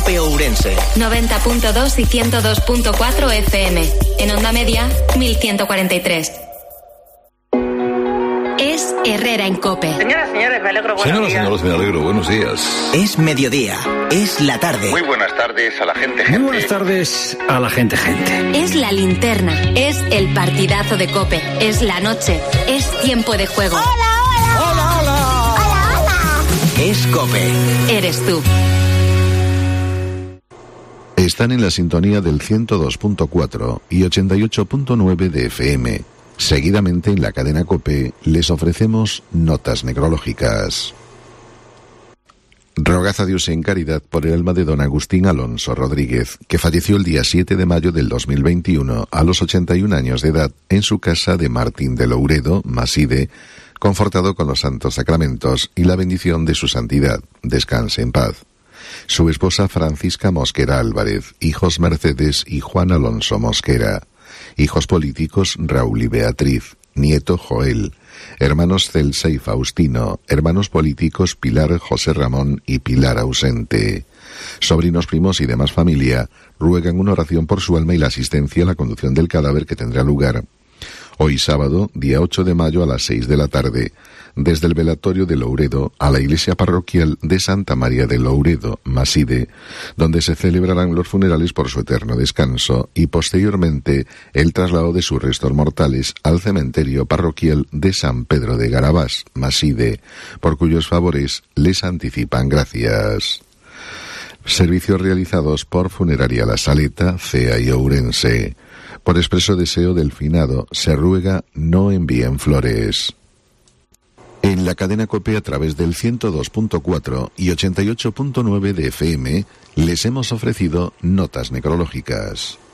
COPE Ourense. 90.2 y 102.4 FM. En onda media, 1143. Es Herrera en COPE. Señoras, señores, me alegro, buenos días. Señoras, me alegro, buenos días. Es mediodía, es la tarde. Muy buenas tardes a la gente. Muy buenas tardes a la gente. Es la linterna, es el partidazo de COPE, es la noche, es tiempo de juego. ¡Hola! Es COPE. Eres tú. Están en la sintonía del 102.4 y 88.9 de FM. Seguidamente en la cadena COPE les ofrecemos notas necrológicas. Rogad a Dios en caridad por el alma de don Agustín Alonso Rodríguez, que falleció el día 7 de mayo del 2021 a los 81 años de edad en su casa de Martín de Louredo, Maside, confortado con los santos sacramentos y la bendición de su santidad. Descanse en paz. Su esposa Francisca Mosquera Álvarez, hijos Mercedes y Juan Alonso Mosquera. Hijos políticos Raúl y Beatriz, nieto Joel, hermanos Celsa y Faustino, hermanos políticos Pilar, José Ramón y Pilar ausente. Sobrinos, primos y demás familia ruegan una oración por su alma y la asistencia a la conducción del cadáver que tendrá lugar hoy sábado, día 8 de mayo a las 6 de la tarde, desde el velatorio de Louredo a la iglesia parroquial de Santa María de Louredo, Maside, donde se celebrarán los funerales por su eterno descanso y posteriormente el traslado de sus restos mortales al cementerio parroquial de San Pedro de Garabás, Maside, por cuyos favores les anticipan gracias. Servicios realizados por Funeraria La Saleta, CEA y Ourense. Por expreso deseo del finado, se ruega no envíen flores. En la cadena COPE a través del 102.4 y 88.9 de FM les hemos ofrecido notas necrológicas.